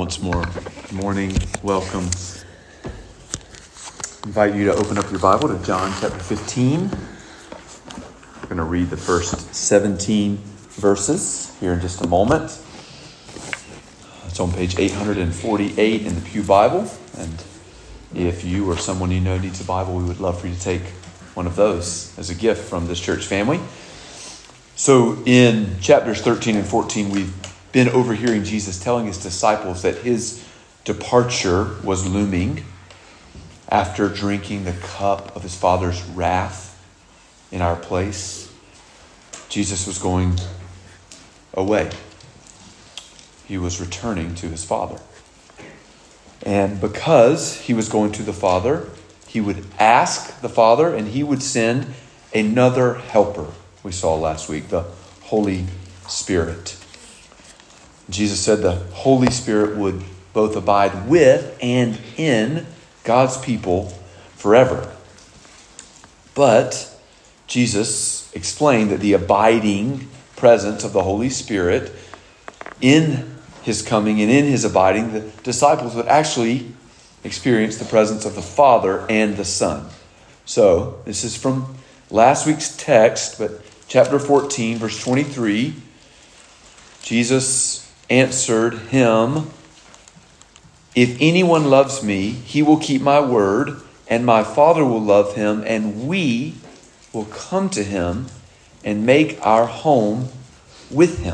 once more. Good morning. Welcome. I invite you to open up your Bible to John chapter 15. We're going to read the first 17 verses here in just a moment. It's on page 848 in the Pew Bible. And if you or someone you know needs a Bible, we would love for you to take one of those as a gift from this church family. So in chapters 13 and 14, we've been overhearing Jesus telling his disciples that his departure was looming after drinking the cup of his Father's wrath in our place. Jesus was going away. He was returning to his Father. And because he was going to the Father, he would ask the Father and he would send another helper. We saw last week, the Holy Spirit. Jesus said the Holy Spirit would both abide with and in God's people forever. But Jesus explained that the abiding presence of the Holy Spirit in his coming and in his abiding, the disciples would actually experience the presence of the Father and the Son. So this is from last week's text, but chapter 14, verse 23, Jesus answered him, "If anyone loves me, he will keep my word, and my Father will love him, and we will come to him and make our home with him."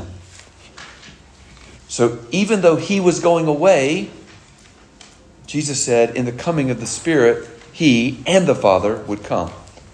So even though he was going away, Jesus said in the coming of the Spirit, he and the Father would come.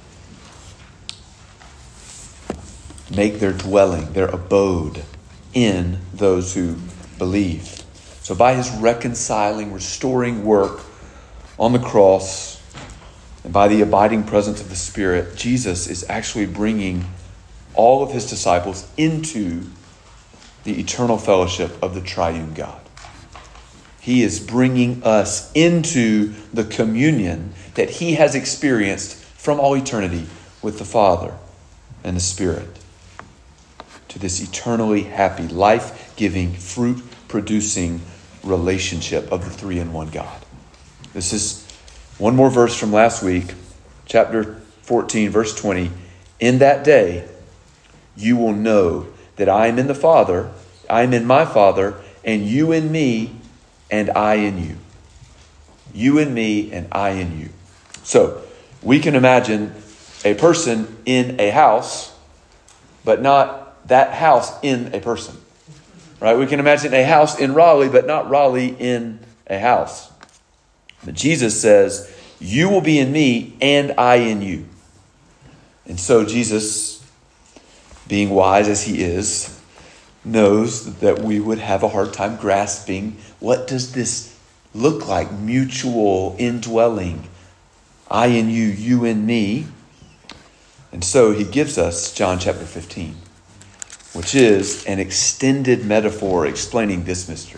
Make their dwelling, their abode in those who believe. So by his reconciling, restoring work on the cross, and by the abiding presence of the Spirit, Jesus is actually bringing all of his disciples into the eternal fellowship of the triune God. He is bringing us into the communion that he has experienced from all eternity with the Father and the Spirit, to this eternally happy, life-giving, fruit-producing relationship of the three-in-one God. This is one more verse from last week, chapter 14, verse 20. "In that day, you will know that I am in the Father, I am in my Father, and you in me, and I in you." You in me, and I in you. So, we can imagine a person in a house, but not that house in a person. Right? We can imagine a house in Raleigh, but not Raleigh in a house. But Jesus says, "You will be in me, and I in you." And so Jesus, being wise as he is, knows that we would have a hard time grasping, what does this look like? Mutual indwelling. I in you, you in me. And so he gives us John chapter 15, which is an extended metaphor explaining this mystery.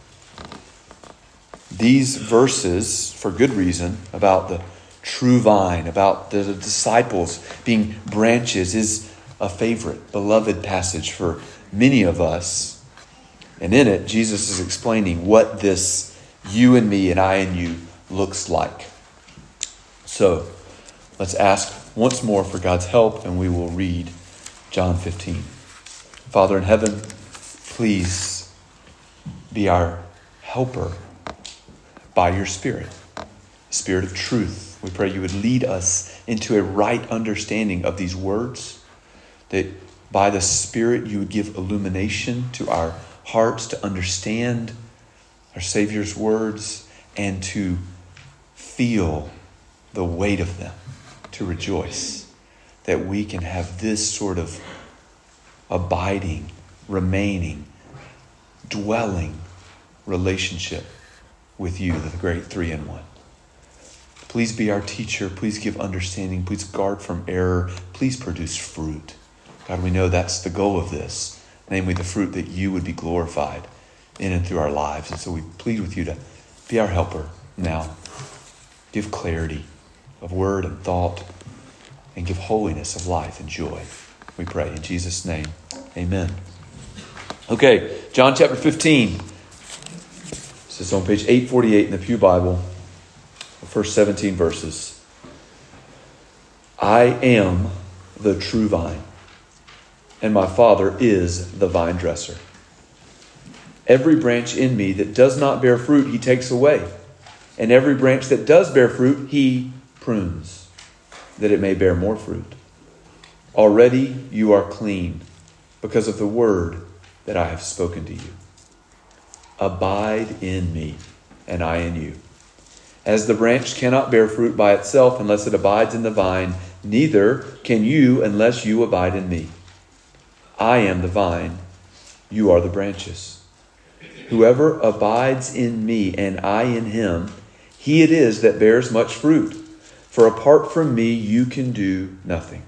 These verses, for good reason, about the true vine, about the disciples being branches, is a favorite, beloved passage for many of us. And in it, Jesus is explaining what this you and me and I and you looks like. So, let's ask once more for God's help, and we will read John 15. Father in heaven, please be our helper by your Spirit, Spirit of truth. We pray you would lead us into a right understanding of these words, that by the Spirit you would give illumination to our hearts to understand our Savior's words and to feel the weight of them, to rejoice that we can have this sort of abiding, remaining, dwelling relationship with you, the great three-in-one. Please be our teacher. Please give understanding. Please guard from error. Please produce fruit. God, we know that's the goal of this, namely the fruit that you would be glorified in and through our lives. And so we plead with you to be our helper now. Give clarity of word and thought, and give holiness of life and joy. We pray in Jesus' name. Amen. Okay, John chapter 15. This is on page 848 in the Pew Bible, the first 17 verses. I am the true vine, and my Father is the vine dresser. Every branch in me that does not bear fruit, he takes away. And every branch that does bear fruit, he prunes, that it may bear more fruit. Already you are clean because of the word that I have spoken to you. Abide in me, and I in you. As the branch cannot bear fruit by itself unless it abides in the vine, neither can you unless you abide in me. I am the vine, you are the branches. Whoever abides in me and I in him, he it is that bears much fruit. For apart from me, you can do nothing.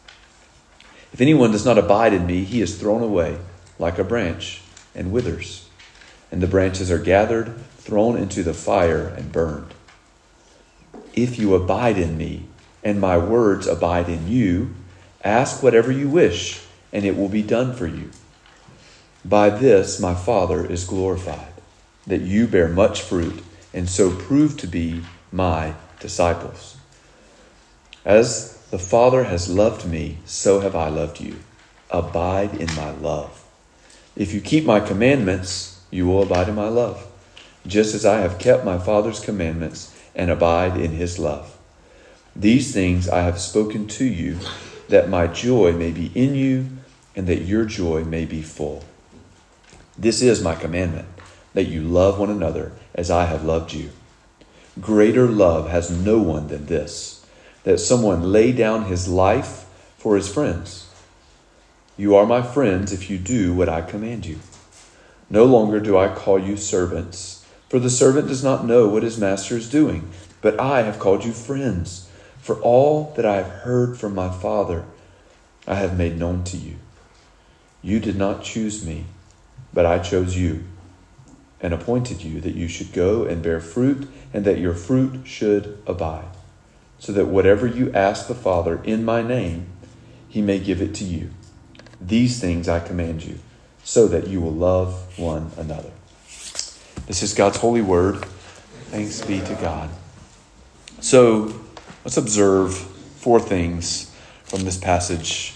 If anyone does not abide in me, he is thrown away like a branch and withers. And the branches are gathered, thrown into the fire, and burned. If you abide in me, and my words abide in you, ask whatever you wish, and it will be done for you. By this my Father is glorified, that you bear much fruit, and so prove to be my disciples. As the Father has loved me, so have I loved you. Abide in my love. If you keep my commandments, you will abide in my love, just as I have kept my Father's commandments and abide in his love. These things I have spoken to you, that my joy may be in you, and that your joy may be full. This is my commandment, that you love one another as I have loved you. Greater love has no one than this, that someone lay down his life for his friends. You are my friends if you do what I command you. No longer do I call you servants, for the servant does not know what his master is doing, but I have called you friends, for all that I have heard from my Father I have made known to you. You did not choose me, but I chose you and appointed you that you should go and bear fruit, and that your fruit should abide, so that whatever you ask the Father in my name, he may give it to you. These things I command you, so that you will love one another. This is God's holy word. Thanks be to God. So let's observe 4 things from this passage.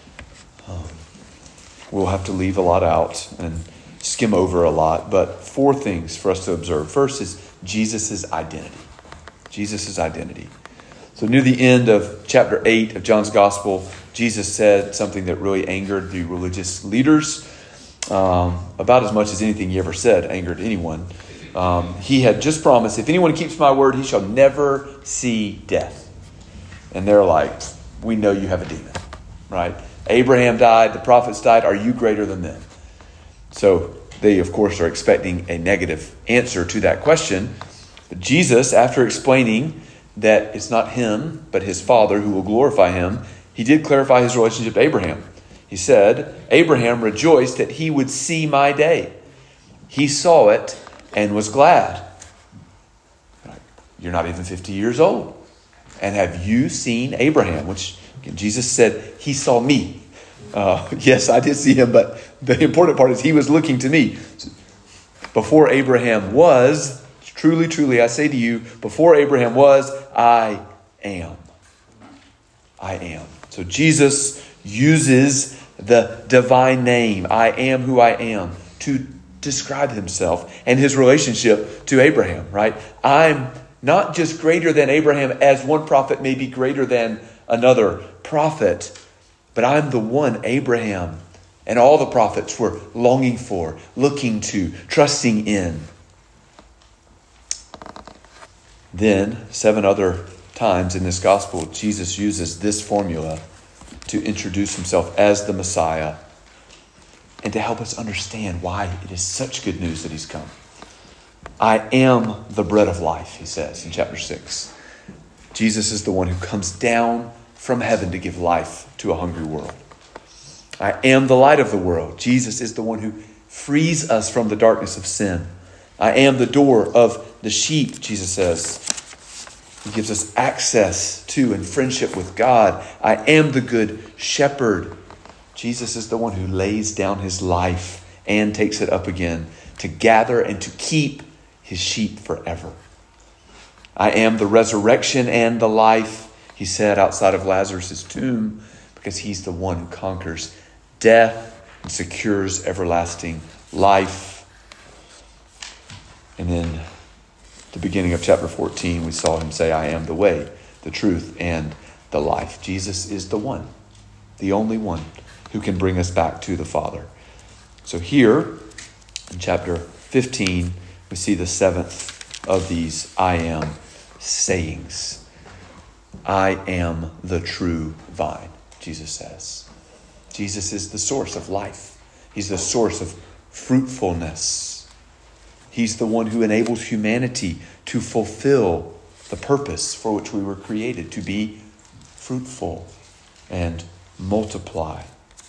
We'll have to leave a lot out and skim over a lot, but 4 things for us to observe. First is Jesus' identity. Jesus' identity. So near the end of chapter 8 of John's Gospel, Jesus said something that really angered the religious leaders. About as much as anything he ever said angered anyone. He had just promised, if anyone keeps my word, he shall never see death. And they're like, we know you have a demon, right? Abraham died, the prophets died. Are you greater than them? So they, of course, are expecting a negative answer to that question. But Jesus, after explaining that it's not him, but his Father who will glorify him, he did clarify his relationship to Abraham. He said, Abraham rejoiced that he would see my day. He saw it and was glad. You're not even 50 years old. And have you seen Abraham? Which Jesus said, he saw me. Yes, I did see him, but the important part is he was looking to me. Before Abraham was, truly, truly, I say to you, before Abraham was, I am. I am. So Jesus uses the divine name, I am who I am, to describe himself and his relationship to Abraham, right? I'm not just greater than Abraham, as one prophet may be greater than another prophet, but I'm the one Abraham and all the prophets were longing for, looking to, trusting in. Then, 7 other times in this gospel, Jesus uses this formula to introduce himself as the Messiah and to help us understand why it is such good news that he's come. I am the bread of life, he says in chapter 6. Jesus is the one who comes down from heaven to give life to a hungry world. I am the light of the world. Jesus is the one who frees us from the darkness of sin. I am the door of the sheep, Jesus says. He gives us access to and friendship with God. I am the good shepherd. Jesus is the one who lays down his life and takes it up again to gather and to keep his sheep forever. I am the resurrection and the life, he said outside of Lazarus' tomb, because he's the one who conquers death and secures everlasting life. And then the beginning of chapter 14, we saw him say, I am the way, the truth, and the life. Jesus is the one, the only one who can bring us back to the Father. So here in chapter 15, we see the seventh of these I am sayings. I am the true vine, Jesus says. Jesus is the source of life. He's the source of fruitfulness. He's the one who enables humanity to fulfill the purpose for which we were created, to be fruitful and multiply.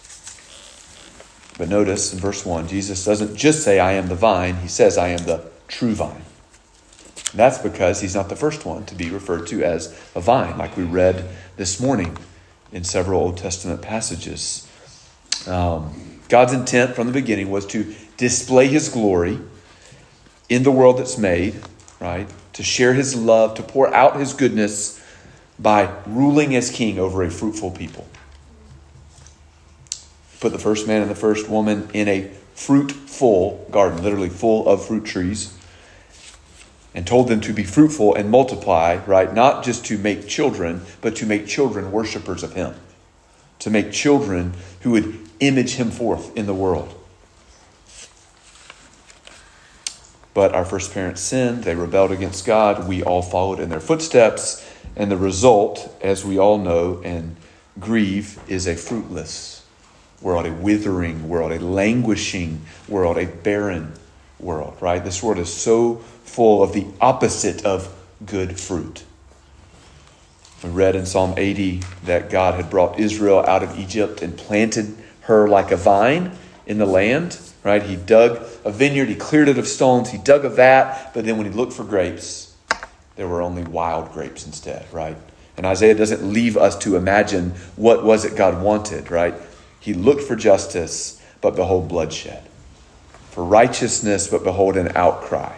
But notice in verse 1, Jesus doesn't just say, I am the vine. He says, I am the true vine. And that's because he's not the first one to be referred to as a vine, like we read this morning in several Old Testament passages. God's intent from the beginning was to display his glory in the world that's made, right? To share his love, to pour out his goodness by ruling as king over a fruitful people. Put the first man and the first woman in a fruitful garden, literally full of fruit trees, and told them to be fruitful and multiply, right? Not just to make children, but to make children worshipers of him. To make children who would image him forth in the world. But our first parents sinned. They rebelled against God. We all followed in their footsteps. And the result, as we all know and grieve, is a fruitless world, a withering world, a languishing world, a barren world, right? This world is so full of the opposite of good fruit. We read in Psalm 80 that God had brought Israel out of Egypt and planted her like a vine in the land, right? He dug a vineyard, he cleared it of stones, he dug a vat, but then when he looked for grapes, there were only wild grapes instead, right? And Isaiah doesn't leave us to imagine what was it God wanted, right? He looked for justice, but behold bloodshed. For righteousness, but behold an outcry.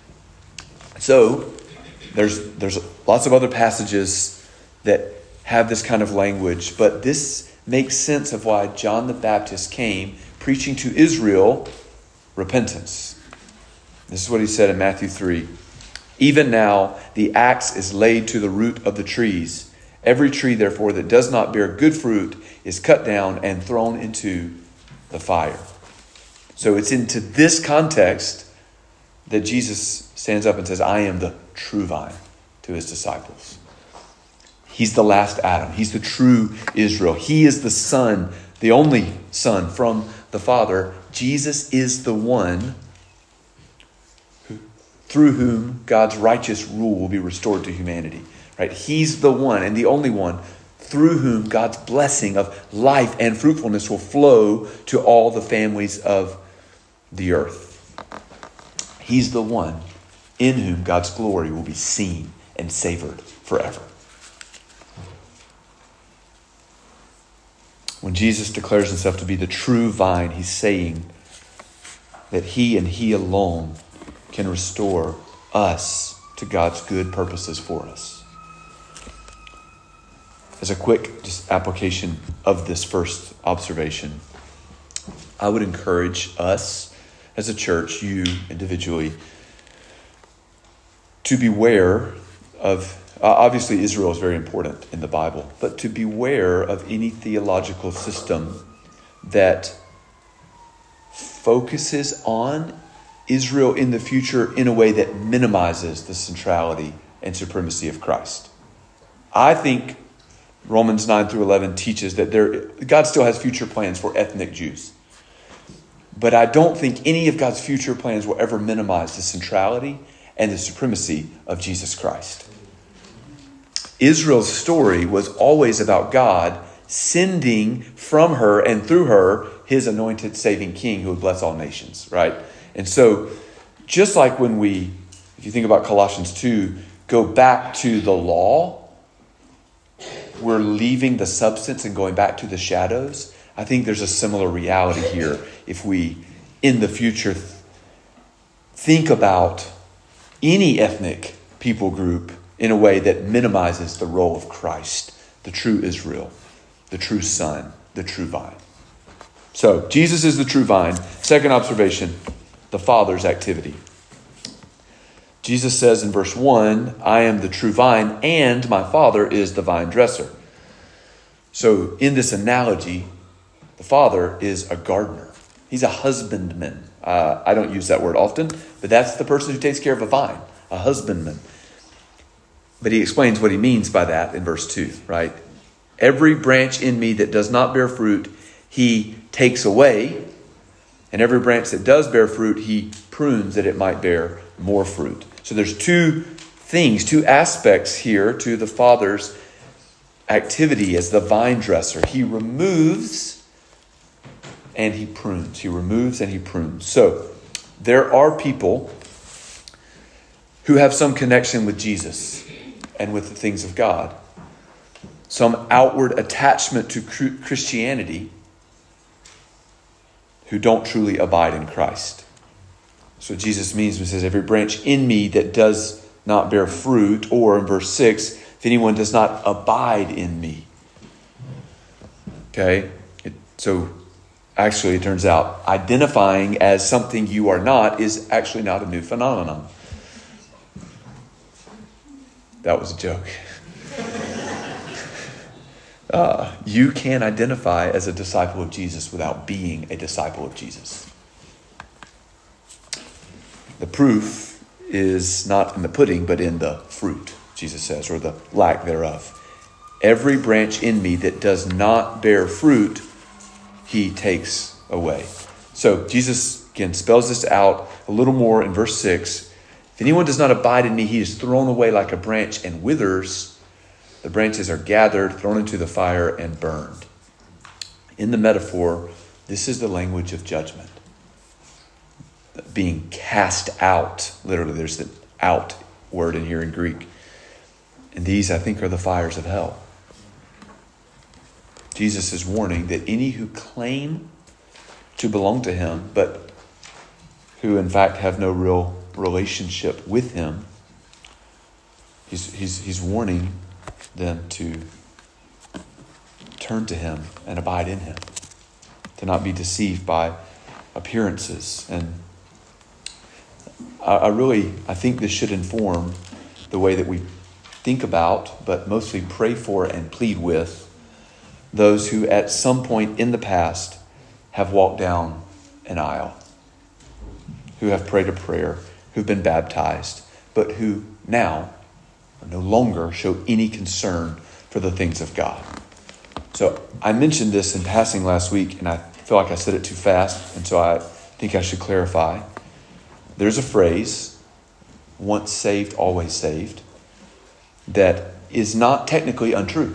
So there's lots of other passages that have this kind of language, but this makes sense of why John the Baptist came preaching to Israel repentance. This is what he said in Matthew 3. Even now the axe is laid to the root of the trees. Every tree, therefore, that does not bear good fruit is cut down and thrown into the fire. So it's into this context that Jesus stands up and says, I am the true vine to his disciples. He's the last Adam. He's the true Israel. He is the Son, the only Son from the Father. Jesus is the one through whom God's righteous rule will be restored to humanity. Right? He's the one and the only one through whom God's blessing of life and fruitfulness will flow to all the families of the earth. He's the one in whom God's glory will be seen and savored forever. When Jesus declares himself to be the true vine, he's saying that he and he alone can restore us to God's good purposes for us. As a quick just application of this first observation, I would encourage us as a church, you individually, to beware of, obviously Israel is very important in the Bible, but to beware of any theological system that focuses on Israel in the future in a way that minimizes the centrality and supremacy of Christ. I think Romans 9 through 11 teaches that God still has future plans for ethnic Jews. But I don't think any of God's future plans will ever minimize the centrality and the supremacy of Jesus Christ. Israel's story was always about God sending from her and through her his anointed saving king who would bless all nations, right? And so just like when we, if you think about Colossians 2, go back to the law, we're leaving the substance and going back to the shadows. I think there's a similar reality here if we, in the future, think about any ethnic people group in a way that minimizes the role of Christ, the true Israel, the true Son, the true vine. So Jesus is the true vine. Second observation, the Father's activity. Jesus says in verse 1, I am the true vine and my Father is the vine dresser. So in this analogy, the Father is a gardener. He's a husbandman. I don't use that word often, but that's the person who takes care of a vine, a husbandman. But he explains what he means by that in verse 2, right? Every branch in me that does not bear fruit, he takes away. And every branch that does bear fruit, he prunes that it might bear more fruit. So there's two aspects here to the Father's activity as the vine dresser. He removes and he prunes. He removes and he prunes. So there are people who have some connection with Jesus and with the things of God, some outward attachment to Christianity, who don't truly abide in Christ. So Jesus means when he says, every branch in me that does not bear fruit, or in verse 6, if anyone does not abide in me. Okay? So actually it turns out identifying as something you are not is actually not a new phenomenon. That was a joke. You can identify as a disciple of Jesus without being a disciple of Jesus. The proof is not in the pudding, but in the fruit, Jesus says, or the lack thereof. Every branch in me that does not bear fruit, he takes away. So Jesus, again, spells this out a little more in verse 6. If anyone does not abide in me, he is thrown away like a branch and withers. The branches are gathered, thrown into the fire, and burned. In the metaphor, this is the language of judgment. Being cast out. Literally, there's the out word in here in Greek. And these, I think, are the fires of hell. Jesus is warning that any who claim to belong to him, but who in fact have no real relationship with him, he's warning them to turn to him and abide in him, to not be deceived by appearances. And I think this should inform the way that we think about, but mostly pray for and plead with those who at some point in the past have walked down an aisle, who have prayed a prayer, who've been baptized, but who now no longer show any concern for the things of God. So I mentioned this in passing last week, and I feel like I said it too fast, and so I think I should clarify. There's a phrase, once saved, always saved, that is not technically untrue.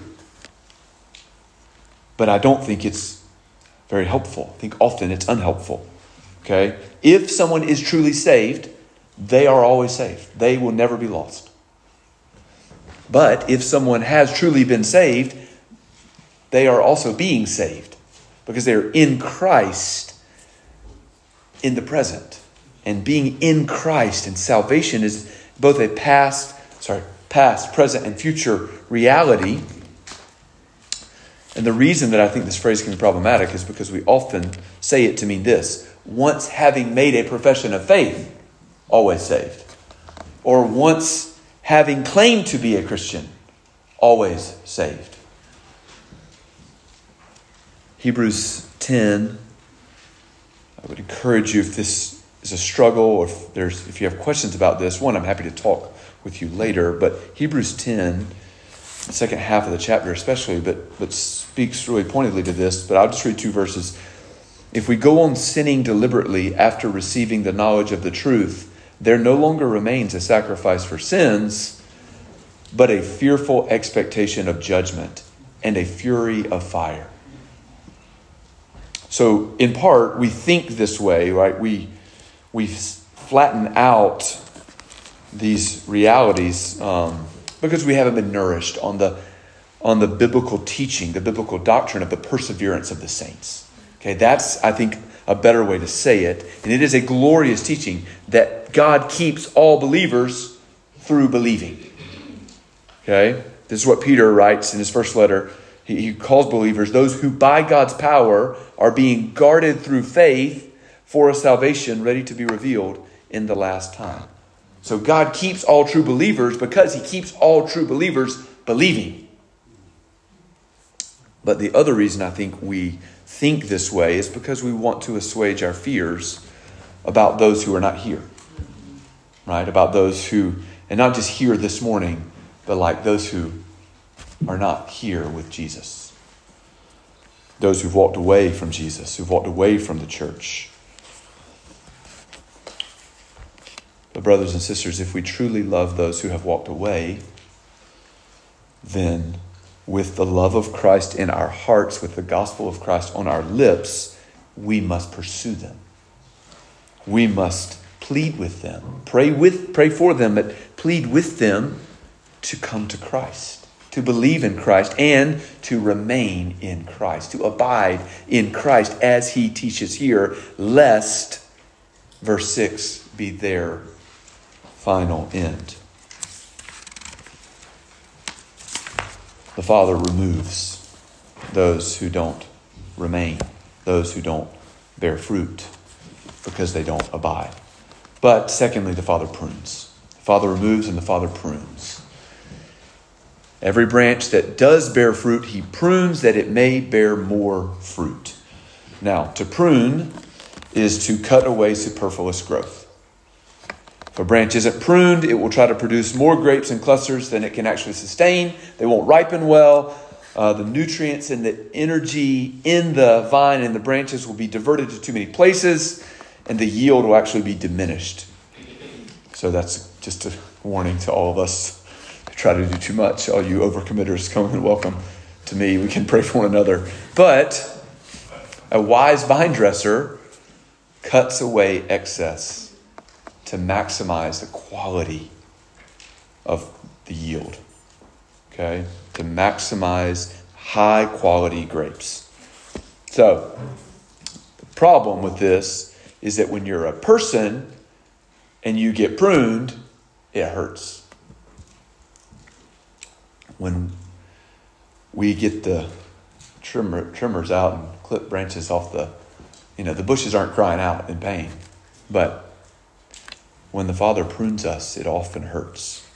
But I don't think it's very helpful. I think often it's unhelpful. Okay? If someone is truly saved, they are always saved. They will never be lost. But if someone has truly been saved, they are also being saved because they are in Christ in the present. And being in Christ and salvation is both a past, present, and future reality. And the reason that I think this phrase can be problematic is because we often say it to mean this: once having made a profession of faith, always saved. Or once having claimed to be a Christian, always saved. Hebrews 10, I would encourage you, if this is a struggle or if you have questions about this, one, I'm happy to talk with you later, but Hebrews 10, the second half of the chapter especially, but speaks really pointedly to this, but I'll just read 2 verses. If we go on sinning deliberately after receiving the knowledge of the truth, there no longer remains a sacrifice for sins, but a fearful expectation of judgment and a fury of fire. So in part, we think this way, right? We flatten out these realities because we haven't been nourished on the biblical teaching, the biblical doctrine of the perseverance of the saints. Okay, that's, I think, a better way to say it. And it is a glorious teaching that God keeps all believers through believing. Okay? This is what Peter writes in his first letter. He calls believers those who by God's power are being guarded through faith for a salvation ready to be revealed in the last time. So God keeps all true believers because he keeps all true believers believing. But the other reason I think we think this way is because we want to assuage our fears about those who are not here. Right? About those who, and not just here this morning, but like those who are not here with Jesus. Those who've walked away from Jesus, who've walked away from the church. But brothers and sisters, if we truly love those who have walked away, then with the love of Christ in our hearts, with the gospel of Christ on our lips, we must pursue them. We must plead with them, pray for them, but plead with them to come to Christ, to believe in Christ, and to remain in Christ, to abide in Christ as he teaches here, lest, verse 6, be their final end. The Father removes those who don't remain, those who don't bear fruit, because they don't abide. But secondly, the Father prunes. The Father removes and the Father prunes. Every branch that does bear fruit, he prunes that it may bear more fruit. Now, to prune is to cut away superfluous growth. If a branch isn't pruned, it will try to produce more grapes and clusters than it can actually sustain. They won't ripen well. The nutrients and the energy in the vine and the branches will be diverted to too many places, and the yield will actually be diminished. So that's just a warning to all of us. Try to do too much. All you overcommitters, come and welcome to me. We can pray for one another. But a wise vine dresser cuts away excess to maximize the quality of the yield. Okay? To maximize high quality grapes. So, the problem with this is that when you're a person and you get pruned, it hurts. When we get the trimmers out and clip branches off the bushes aren't crying out in pain. But when the Father prunes us, it often hurts.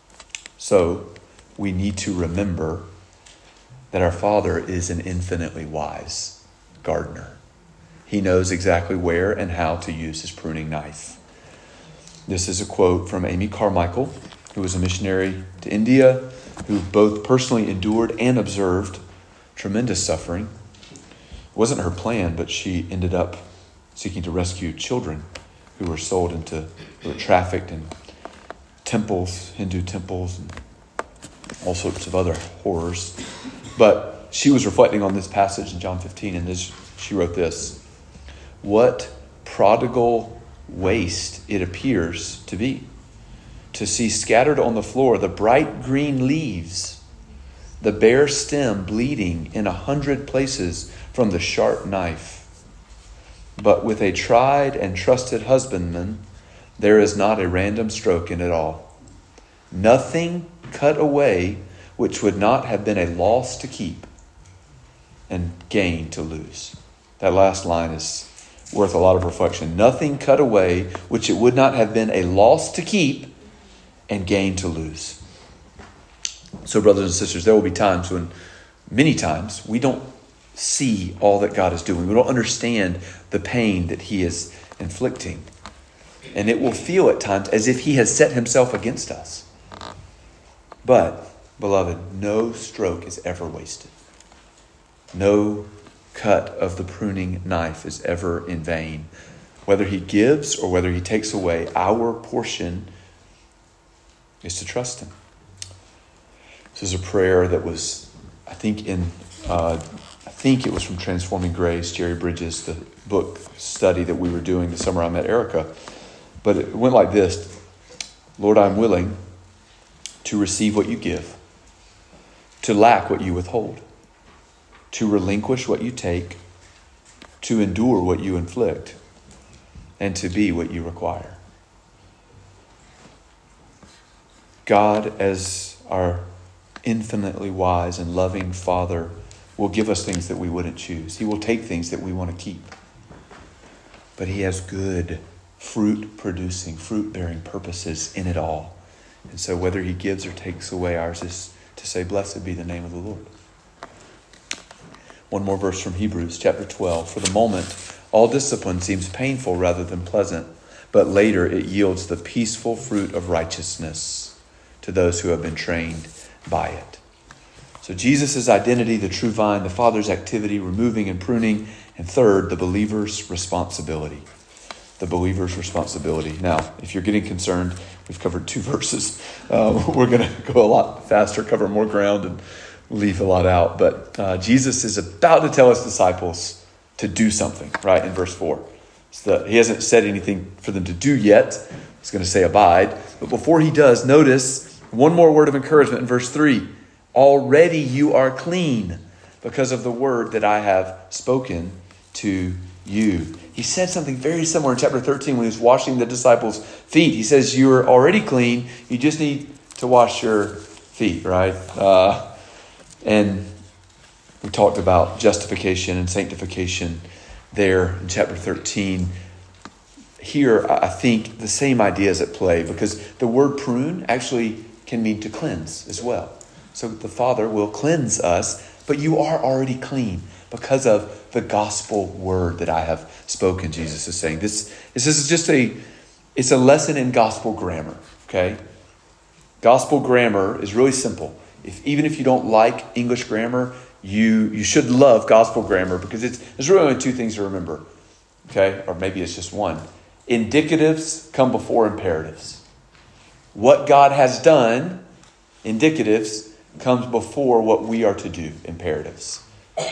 So we need to remember that our Father is an infinitely wise gardener. He knows exactly where and how to use his pruning knife. This is a quote from Amy Carmichael, who was a missionary to India, who both personally endured and observed tremendous suffering. It wasn't her plan, but she ended up seeking to rescue children who were trafficked in temples, Hindu temples, and all sorts of other horrors. But she was reflecting on this passage in John 15, and she wrote this: "What prodigal waste it appears to be, to see scattered on the floor the bright green leaves, the bare stem bleeding in 100 places from the sharp knife. But with a tried and trusted husbandman, there is not a random stroke in it all. Nothing cut away which would not have been a loss to keep and gain to lose." That last line is worth a lot of reflection. Nothing cut away which it would not have been a loss to keep and gain to lose. So brothers and sisters, there will be times when, many times, we don't see all that God is doing. We don't understand the pain that he is inflicting. And it will feel at times as if he has set himself against us. But, beloved, no stroke is ever wasted. No cut of the pruning knife is ever in vain. Whether he gives or whether he takes away, our portion is to trust him. This is a prayer that was, I think it was from Transforming Grace, Jerry Bridges, the book study that we were doing the summer I met Erica. But it went like this: "Lord, I'm willing to receive what you give, to lack what you withhold, to relinquish what you take, to endure what you inflict, and to be what you require. God, as our infinitely wise and loving Father, will give us things that we wouldn't choose. He will take things that we want to keep. But he has good, fruit-producing, fruit-bearing purposes in it all. And so whether he gives or takes away, ours is to say, blessed be the name of the Lord. One more verse from Hebrews chapter 12. For the moment, all discipline seems painful rather than pleasant, but later it yields the peaceful fruit of righteousness to those who have been trained by it. So Jesus' identity, the true vine, the Father's activity, removing and pruning, and third, the believer's responsibility. The believer's responsibility. Now, if you're getting concerned, we've covered 2 verses. We're going to go a lot faster, cover more ground, and leave a lot out. But Jesus is about to tell his disciples to do something, right, in verse 4. So he hasn't said anything for them to do yet. He's going to say abide. But before he does, notice one more word of encouragement in verse 3. Already you are clean because of the word that I have spoken to you. He said something very similar in chapter 13 when he was washing the disciples' feet. He says, you're already clean. You just need to wash your feet, right? And we talked about justification and sanctification there in chapter 13. Here, I think the same idea is at play because the word prune actually can mean to cleanse as well. So the Father will cleanse us, but you are already clean because of the gospel word that I have spoken, Jesus is saying. This is just it's a lesson in gospel grammar, okay? Gospel grammar is really simple. Even if you don't like English grammar, you should love gospel grammar because there's really only 2 things to remember, okay? Or maybe it's just one. Indicatives come before imperatives. What God has done, indicatives, comes before what we are to do, imperatives.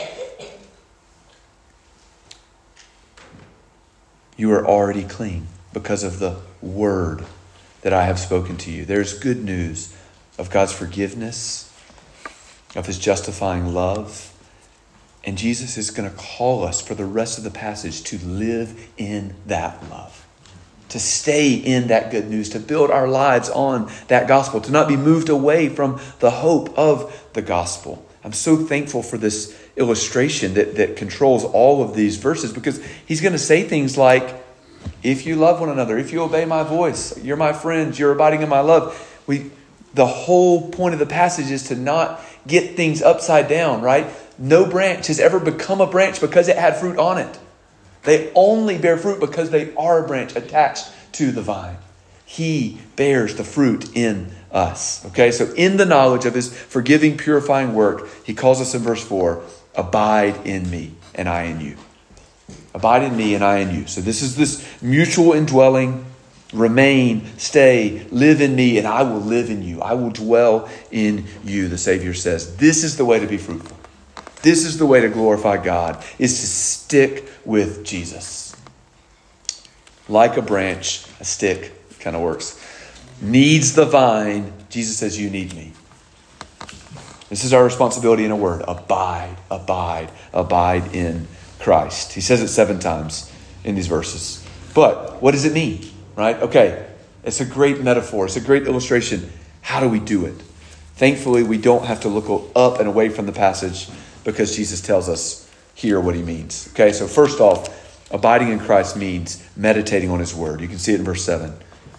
You are already clean because of the word that I have spoken to you. There's good news of God's forgiveness, of his justifying love. And Jesus is going to call us for the rest of the passage to live in that love, to stay in that good news, to build our lives on that gospel, to not be moved away from the hope of the gospel. I'm so thankful for this illustration that controls all of these verses because he's going to say things like, if you love one another, if you obey my voice, you're my friends, you're abiding in my love. The whole point of the passage is to not get things upside down, right? No branch has ever become a branch because it had fruit on it. They only bear fruit because they are a branch attached to the vine. He bears the fruit in us. Okay, so in the knowledge of his forgiving, purifying work, he calls us in verse 4, abide in me and I in you. Abide in me and I in you. So this is this mutual indwelling, remain, stay, live in me and I will live in you. I will dwell in you, the Savior says. This is the way to be fruitful. This is the way to glorify God, is to stick with Jesus. Like a branch, a stick kind of works. Needs the vine. Jesus says, you need me. This is our responsibility in a word. Abide, abide, abide in Christ. He says it 7 times in these verses. But what does it mean? Right? Okay. It's a great metaphor. It's a great illustration. How do we do it? Thankfully, we don't have to look up and away from the passage because Jesus tells us here what he means. Okay, so first off, abiding in Christ means meditating on his word. You can see it in verse 7.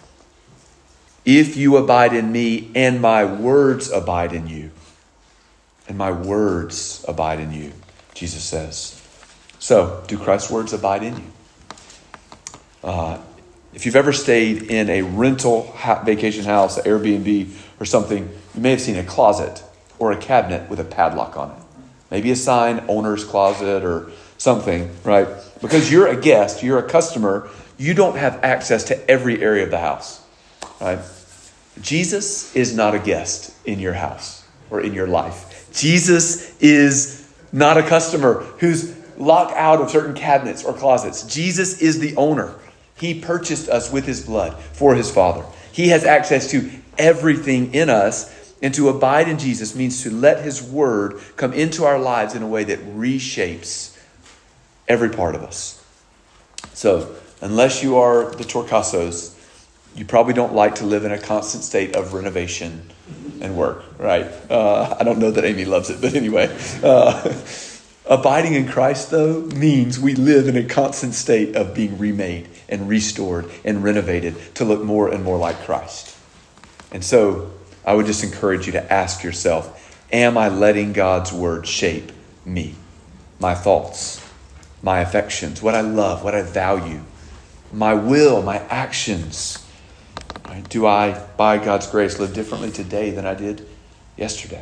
If you abide in me and my words abide in you, and my words abide in you, Jesus says. So, do Christ's words abide in you? If you've ever stayed in a rental vacation house, an Airbnb or something, you may have seen a closet or a cabinet with a padlock on it. Maybe a sign, owner's closet or something, right? Because you're a guest, you're a customer, you don't have access to every area of the house, right? Jesus is not a guest in your house or in your life. Jesus is not a customer who's locked out of certain cabinets or closets. Jesus is the owner. He purchased us with his blood for his Father. He has access to everything in us. And to abide in Jesus means to let his word come into our lives in a way that reshapes every part of us. So, unless you are the Torcasos, you probably don't like to live in a constant state of renovation and work, right? I don't know that Amy loves it, but anyway. Abiding in Christ, though, means we live in a constant state of being remade and restored and renovated to look more and more like Christ. And so I would just encourage you to ask yourself, am I letting God's word shape me, my thoughts, my affections, what I love, what I value, my will, my actions? Right? Do I, by God's grace, live differently today than I did yesterday?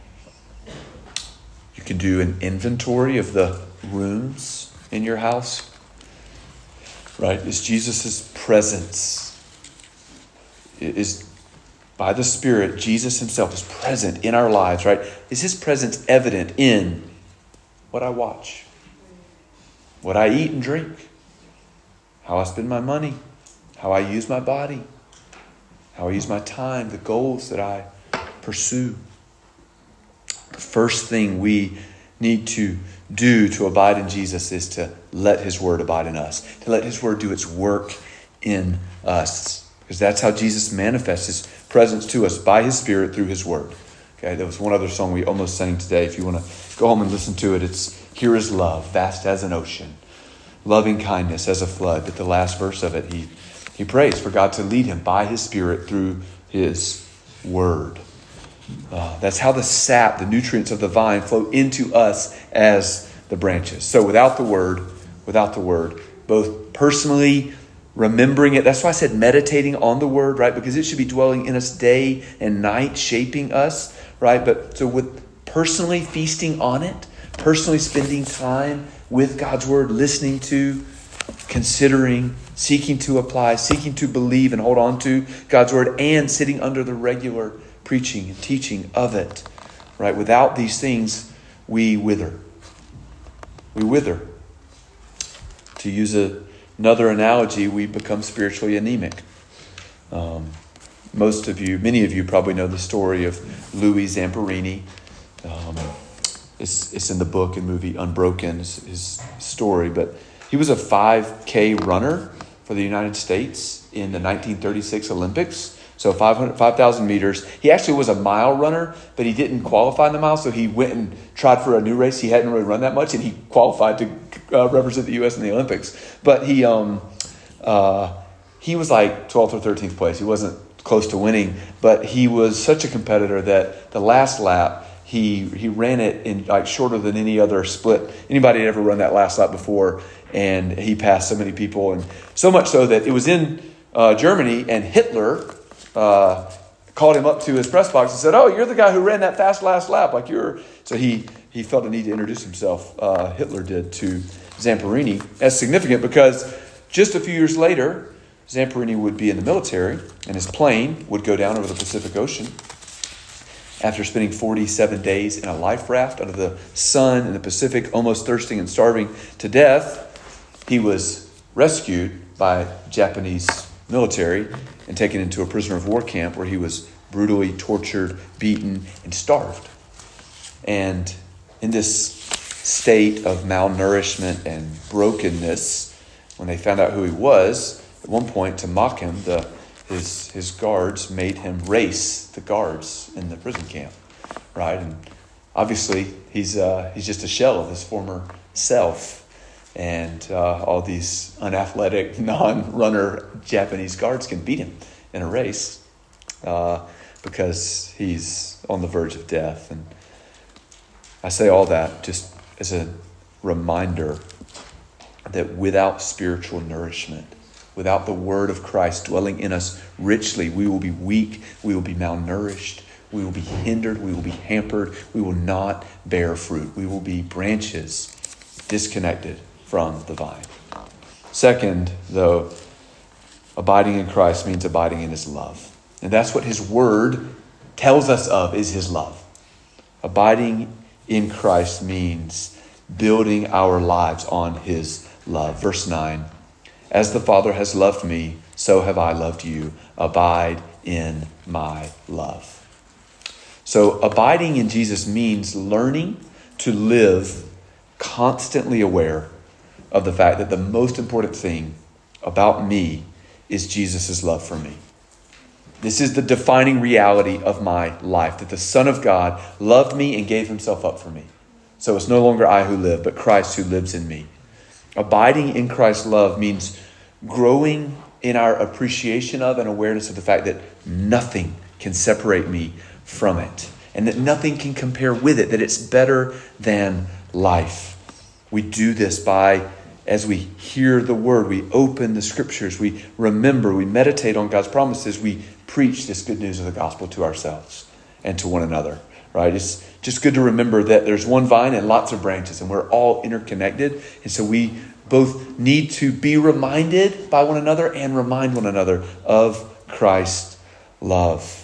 You can do an inventory of the rooms in your house. Right? Is Jesus' presence, is by the Spirit, Jesus himself is present in our lives, right? Is his presence evident in what I watch, what I eat and drink, how I spend my money, how I use my body, how I use my time, the goals that I pursue? The first thing we need to do to abide in Jesus is to let his word abide in us, to let his word do its work in us, because that's how Jesus manifests his presence to us, by his Spirit through his word. Okay, there was one other song we almost sang today. If you want to go home and listen to it, it's "Here is love, vast as an ocean, loving kindness as a flood." But the last verse of it, he prays for God to lead him by his Spirit through his word. That's how the sap, the nutrients of the vine, flow into us as the branches. So without the word, both personally remembering it. That's why I said meditating on the word, right? Because it should be dwelling in us day and night, shaping us, right? But so with personally feasting on it, personally spending time with God's word, listening to, considering, seeking to apply, seeking to believe and hold on to God's word, and sitting under the regular preaching and teaching of it, right? Without these things, we wither. We wither. To use another analogy, we become spiritually anemic. Many of you probably know the story of Louis Zamperini. It's in the book and movie Unbroken, his story, but he was a 5K runner for the United States in the 1936 Olympics. So 5,000 meters. He actually was a mile runner, but he didn't qualify in the mile, so he went and tried for a new race. He hadn't really run that much, and he qualified to represent the U.S. in the Olympics. But he was like 12th or 13th place. He wasn't close to winning, but he was such a competitor that the last lap, he ran it in like shorter than any other split. Anybody had ever run that last lap before, and he passed so many people, and so much so that it was in Germany, and Hitler called him up to his press box and said, "Oh, you're the guy who ran that fast last lap. Like you're." So he felt a need to introduce himself. Hitler did, to Zamperini, as significant because just a few years later, Zamperini would be in the military, and his plane would go down over the Pacific Ocean. After spending 47 days in a life raft under the sun in the Pacific, almost thirsting and starving to death, he was rescued by Japanese military and taken into a prisoner of war camp where he was brutally tortured, beaten, and starved. And in this state of malnourishment and brokenness, when they found out who he was, at one point, to mock him, his guards made him race the guards in the prison camp, right? And obviously, he's just a shell of his former self. And all these unathletic, non-runner Japanese guards can beat him in a race because he's on the verge of death. And I say all that just as a reminder that without spiritual nourishment, without the word of Christ dwelling in us richly, we will be weak, we will be malnourished, we will be hindered, we will be hampered, we will not bear fruit. We will be branches disconnected from the vine. Second, though, abiding in Christ means abiding in his love. And that's what his word tells us of, is his love. Abiding in Christ means building our lives on his love. Verse 9, "As the Father has loved me, so have I loved you. Abide in my love." So abiding in Jesus means learning to live constantly aware of the fact that the most important thing about me is Jesus' love for me. This is the defining reality of my life, that the Son of God loved me and gave himself up for me. So it's no longer I who live, but Christ who lives in me. Abiding in Christ's love means growing in our appreciation of and awareness of the fact that nothing can separate me from it, and that nothing can compare with it, that it's better than life. We do this by, as we hear the word, we open the scriptures, we remember, we meditate on God's promises, we preach this good news of the gospel to ourselves and to one another, right? It's just good to remember that there's one vine and lots of branches, and we're all interconnected. And so we both need to be reminded by one another and remind one another of Christ's love.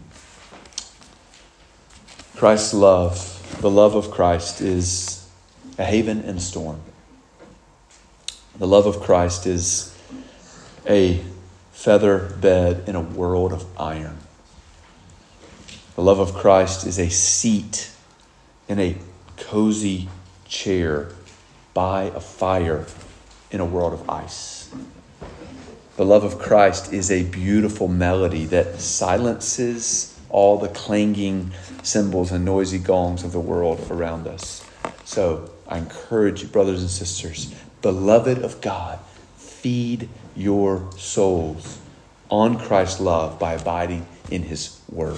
Christ's love, the love of Christ, is a haven in a storm. The love of Christ is a feather bed in a world of iron. The love of Christ is a seat in a cozy chair by a fire in a world of ice. The love of Christ is a beautiful melody that silences all the clanging cymbals and noisy gongs of the world around us. So I encourage you, brothers and sisters, beloved of God, feed your souls on Christ's love by abiding in his word.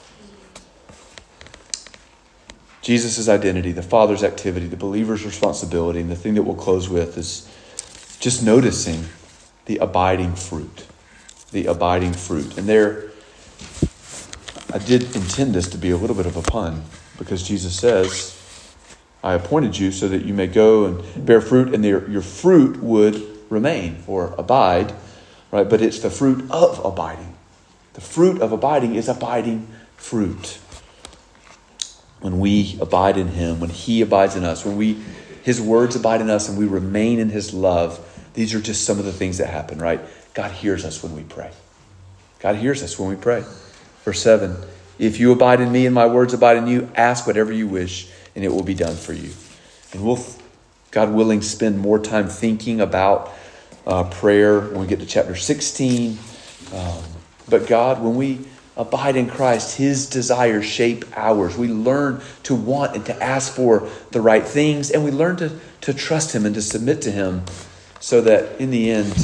Jesus' identity, the Father's activity, the believer's responsibility, and the thing that we'll close with is just noticing the abiding fruit. The abiding fruit. And there, I did intend this to be a little bit of a pun, because Jesus says, I appointed you so that you may go and bear fruit, and your fruit would remain or abide, right? But it's the fruit of abiding. The fruit of abiding is abiding fruit. When we abide in him, when he abides in us, when his words abide in us and we remain in his love, these are just some of the things that happen, right? God hears us when we pray. God hears us when we pray. Verse 7, if you abide in me and my words abide in you, ask whatever you wish and it will be done for you. And we'll, God willing, spend more time thinking about prayer when we get to chapter 16. But God, when we abide in Christ, his desires shape ours. We learn to want and to ask for the right things, and we learn to trust him and to submit to him, so that in the end,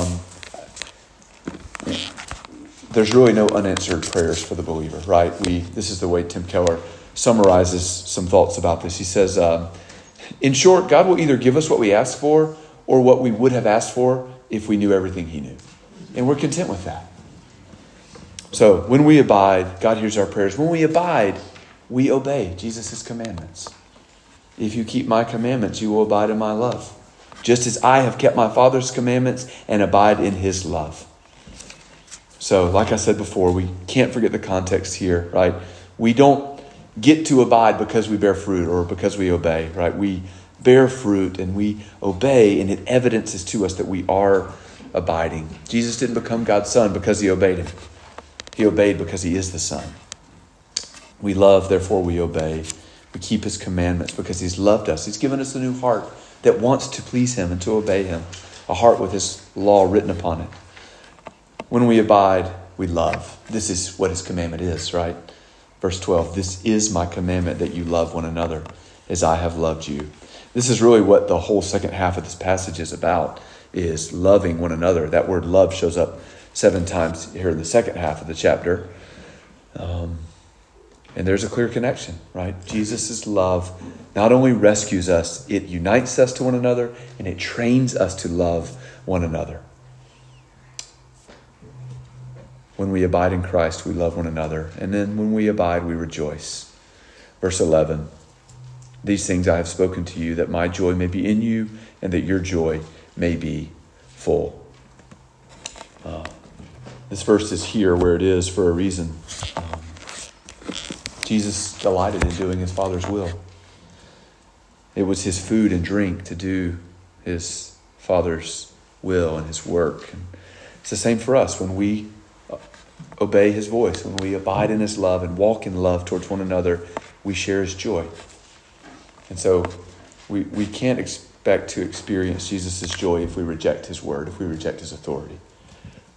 there's really no unanswered prayers for the believer, right? This is the way Tim Keller summarizes some thoughts about this. He says, in short, God will either give us what we ask for or what we would have asked for if we knew everything he knew. And we're content with that. So when we abide, God hears our prayers. When we abide, we obey Jesus' commandments. If you keep my commandments, you will abide in my love, just as I have kept my Father's commandments and abide in his love. So, like I said before, we can't forget the context here, right? We don't get to abide because we bear fruit or because we obey, right? We bear fruit and we obey, and it evidences to us that we are abiding. Jesus didn't become God's son because he obeyed him. He obeyed because he is the Son. We love, therefore we obey. We keep his commandments because he's loved us. He's given us a new heart that wants to please him and to obey him, a heart with his law written upon it. When we abide, we love. This is what his commandment is, right? Verse 12, this is my commandment, that you love one another as I have loved you. This is really what the whole second half of this passage is about, is loving one another. That word love shows up 7 times here in the second half of the chapter. And there's a clear connection, right? Jesus' love not only rescues us, it unites us to one another, and it trains us to love one another. When we abide in Christ, we love one another. And then when we abide, we rejoice. Verse 11, these things I have spoken to you, that my joy may be in you, and that your joy may be full. This verse is here where it is for a reason. Jesus delighted in doing his Father's will. It was his food and drink to do his Father's will and his work. And it's the same for us when we obey his voice, when we abide in his love and walk in love towards one another, we share his joy. And so we can't expect to experience Jesus' joy if we reject his word, if we reject his authority.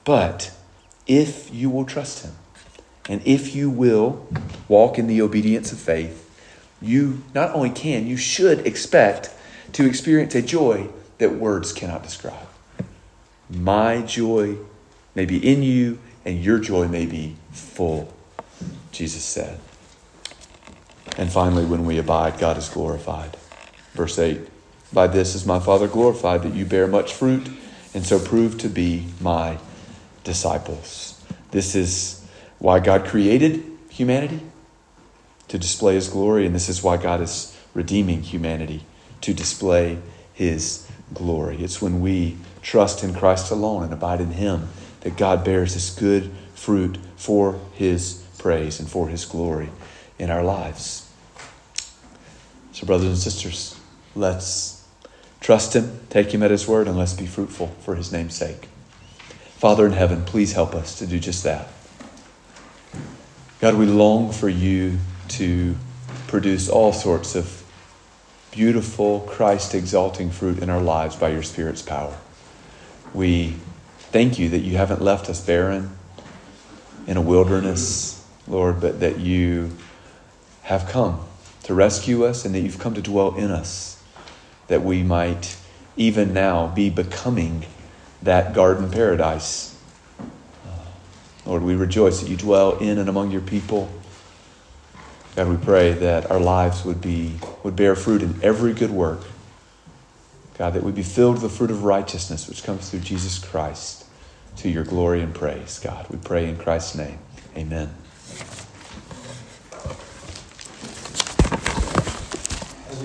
But if you will trust him, and if you will walk in the obedience of faith, you not only can, you should expect to experience a joy that words cannot describe. My joy may be in you, and your joy may be full, Jesus said. And finally, when we abide, God is glorified. Verse 8, by this is my Father glorified, that you bear much fruit, and so prove to be my disciples. This is why God created humanity, to display his glory, and this is why God is redeeming humanity, to display his glory. It's when we trust in Christ alone and abide in him that God bears this good fruit for his praise and for his glory in our lives. So brothers and sisters, let's trust him, take him at his word, and let's be fruitful for his name's sake. Father in heaven, please help us to do just that. God, we long for you to produce all sorts of beautiful, Christ-exalting fruit in our lives by your Spirit's power. We thank you that you haven't left us barren in a wilderness, Lord, but that you have come to rescue us and that you've come to dwell in us, that we might even now be becoming that garden paradise. Lord, we rejoice that you dwell in and among your people. God, we pray that our lives would bear fruit in every good work. God, that we'd be filled with the fruit of righteousness which comes through Jesus Christ to your glory and praise. God, we pray in Christ's name. Amen.